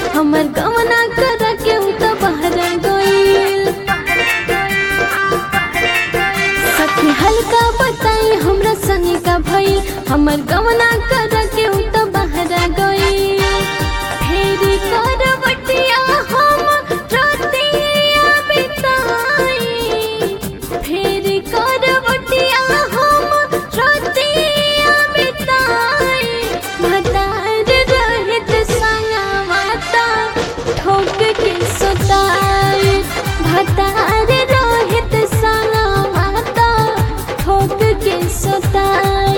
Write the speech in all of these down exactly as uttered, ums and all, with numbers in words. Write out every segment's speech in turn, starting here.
हमर गवना कर के तो बाहर गइल। सखी हल्का बताई हमरा संग का भइल, हमर गवना कर के तो बाहर गइल। फेरी करवटिया हम रातिया बिताई, फेरी करवटिया हम रातिया बिताई। भतार रहित संगवाता ठोक के सुताई, भतार रहित संगवाता ठोक के सुताई।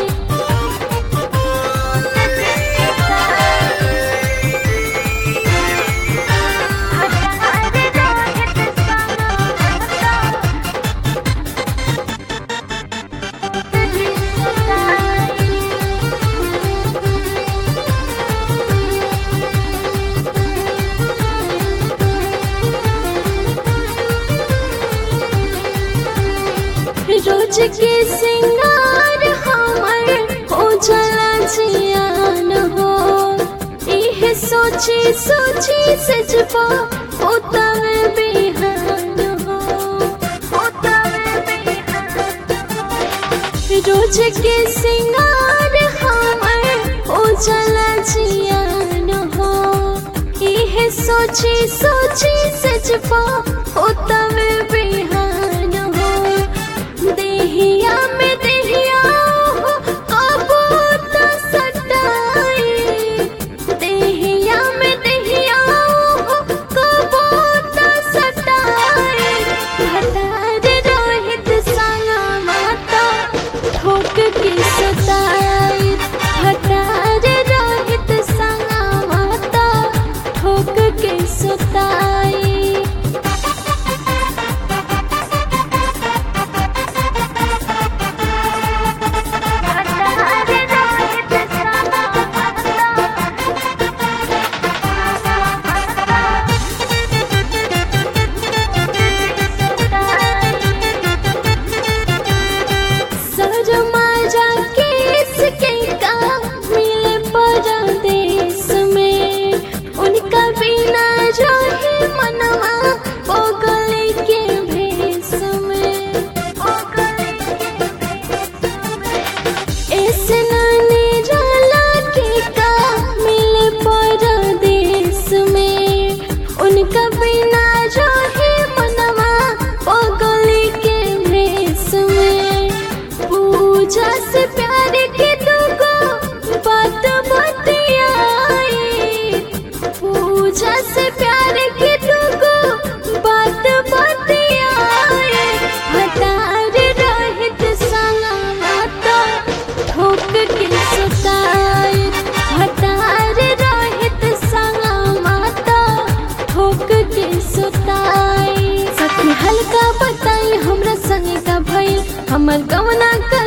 रोज के सिंगार हमर हो चला जियान हो, इह सोची सोची सजबा होता में बेहान हो, होता में बेहान हो। रोज के सिंगार हमर हो चला जियान हो, इह सोची सोची सजबा होता में बेहान हो। देहिया में देहिया हो कबो त सटाई, देहिया में देहिया हो कबो त सटाई। भतार रहित संगवाता ठोक के सुताई, भतार रहित संगवाता ठोक के सुताई। हल्का बताई हमरा संग का भइल, हमर गवना कर